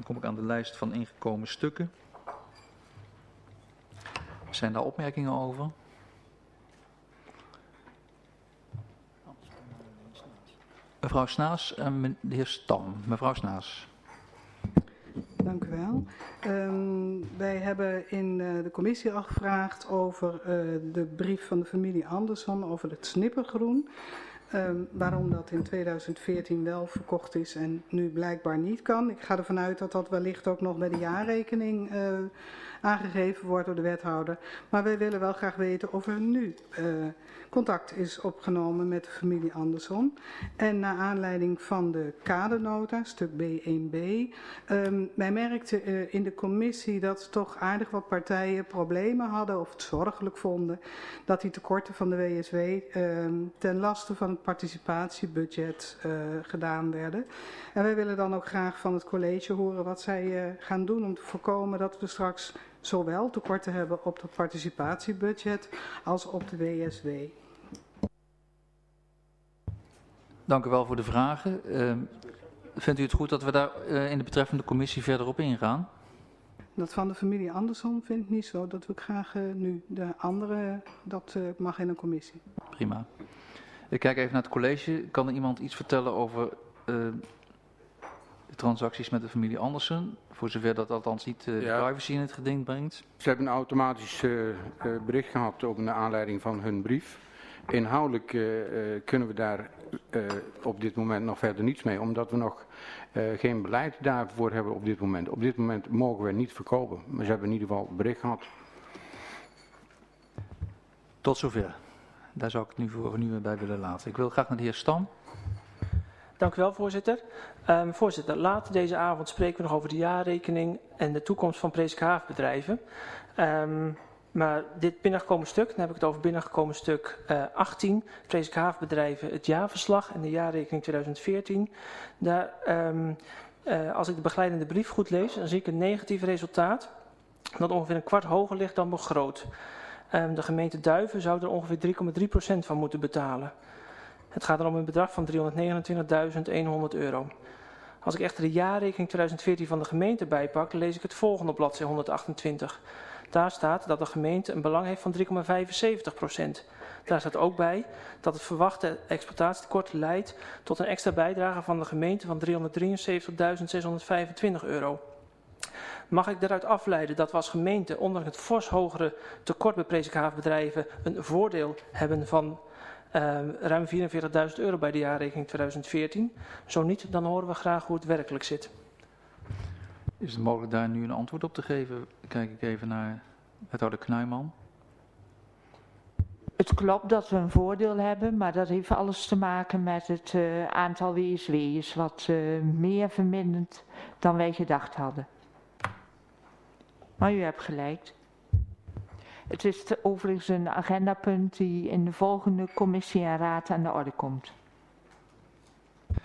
Dan kom ik aan de lijst van ingekomen stukken. Zijn daar opmerkingen over? Mevrouw Snaas en de heer Stam. Mevrouw Snaas. Dank u wel. Wij hebben in de commissie al gevraagd over de brief van de familie Andersson over het snippergroen. Waarom dat in 2014 wel verkocht is en nu blijkbaar niet kan. Ik ga ervan uit dat dat wellicht ook nog bij de jaarrekening aangegeven wordt door de wethouder. Maar wij willen wel graag weten of er nu contact is opgenomen met de familie Andersson. En naar aanleiding van de kadernota, stuk B1b. Wij merkten in de commissie dat toch aardig wat partijen problemen hadden of het zorgelijk vonden dat die tekorten van de WSW ten laste van het participatiebudget gedaan werden. En wij willen dan ook graag van het college horen wat zij gaan doen om te voorkomen dat we straks zowel tekorten hebben op het participatiebudget als op de WSW. Dank u wel voor de vragen. Vindt u het goed dat we daar in de betreffende commissie verder op ingaan? Dat van de familie Andersson vind ik niet zo. Dat wil ik graag nu. De andere, dat mag in een commissie. Prima. Ik kijk even naar het college. Kan er iemand iets vertellen over de transacties met de familie Andersson? Voor zover dat althans niet de privacy in het geding brengt. Ze hebben een automatisch bericht gehad ook naar aanleiding van hun brief. Inhoudelijk kunnen we daar op dit moment nog verder niets mee, omdat we nog geen beleid daarvoor hebben op dit moment. Op dit moment mogen we niet verkopen, maar ze hebben in ieder geval bericht gehad. Tot zover. Daar zou ik het nu bij willen laten. Ik wil graag naar de heer Stam. Dank u wel, voorzitter. Voorzitter, later deze avond spreken we nog over de jaarrekening en de toekomst van Presikhavenbedrijven. Maar dit binnengekomen stuk, dan heb ik het over binnengekomen stuk 18, Presikhavenbedrijven, het jaarverslag en de jaarrekening 2014. Daar, als ik de begeleidende brief goed lees, dan zie ik een negatief resultaat dat ongeveer een kwart hoger ligt dan begroot. De gemeente Duiven zou er ongeveer 3,3% van moeten betalen. Het gaat er om een bedrag van €329.100. Als ik echter de jaarrekening 2014 van de gemeente bijpak, dan lees ik het volgende op bladzijde 128. Daar staat dat de gemeente een belang heeft van 3,75%. Daar staat ook bij dat het verwachte exploitatietekort leidt tot een extra bijdrage van de gemeente van €373.625. Mag ik daaruit afleiden dat we als gemeente, ondanks het fors hogere tekort bij Presikhavenbedrijven, een voordeel hebben van ruim €44.000 bij de jaarrekening 2014? Zo niet, dan horen we graag hoe het werkelijk zit. Is het mogelijk daar nu een antwoord op te geven? Kijk ik even naar wethouder Knuijman. Het klopt dat we een voordeel hebben, maar dat heeft alles te maken met het aantal WSW'ers, wat meer verminderd dan wij gedacht hadden. Maar u hebt gelijk. Het is overigens een agendapunt die in de volgende commissie en raad aan de orde komt.